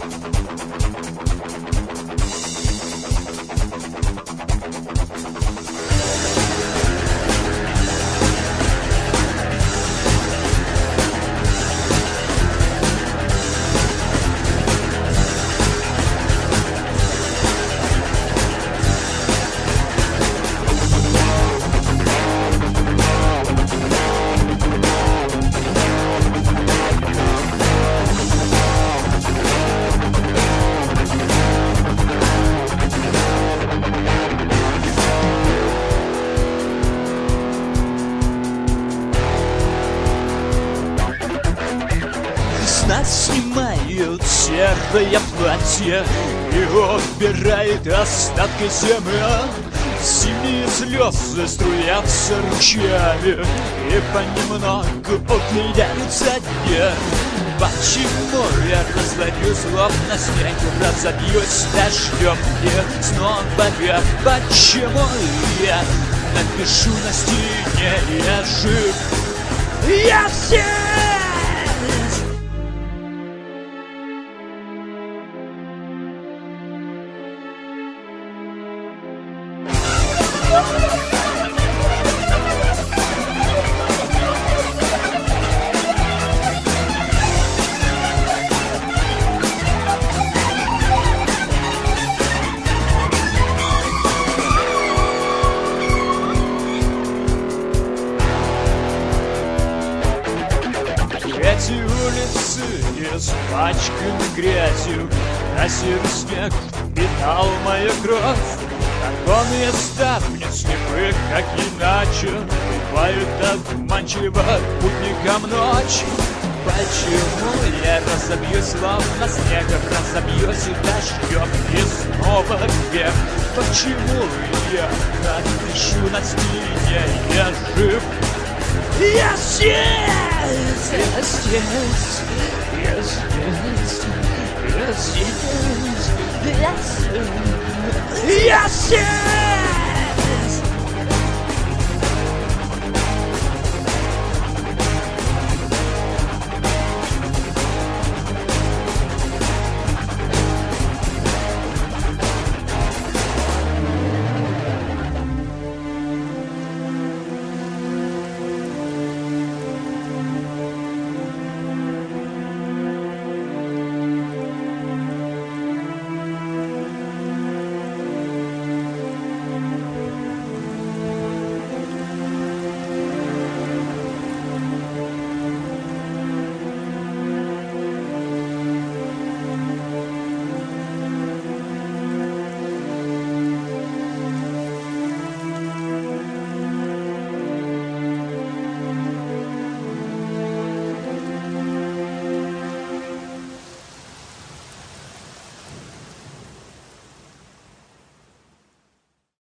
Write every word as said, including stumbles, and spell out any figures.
Нас снимают серое платье и убирает остатки земли. Синие слезы струятся ручьями и понемногу удлиняются дни. Почему я разловлю, словно снег, разобьюсь дождем и снова я? Почему я напишу на стене: я жив, я здесь? Эти улицы испачканы грязью, а серый снег впитал мою кровь. Оконные ставни слепы, как иначе, бывают обманчиво путникам ночь. Почему я разобьюсь, словно снег, разобьюсь дождем и снова вверх? Почему я напишу на стене: я жив, я здесь, я здесь, я здесь, я здесь, я здесь, я здесь.